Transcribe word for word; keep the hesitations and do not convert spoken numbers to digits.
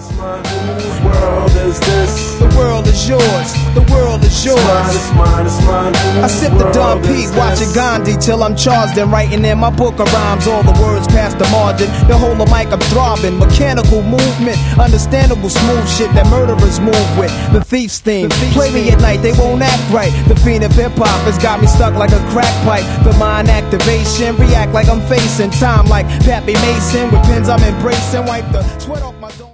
It's mine. Whose world is this? The world is yours. The world is yours. It's mine, it's mine, it's mine. I sip the Dom P, watching Gandhi till I'm charged and writing in my book of rhymes. All the words past the margin. The whole of mic I'm throbbing. Mechanical movement, understandable smooth shit that murderers move with. The thief's theme. The thief's Play me at night, they won't act right. The fiend of hip hop has got me stuck like a crack pipe. The mind activation, react like I'm facing time like Pappy Mason with pins I'm embracing. Wipe the sweat off my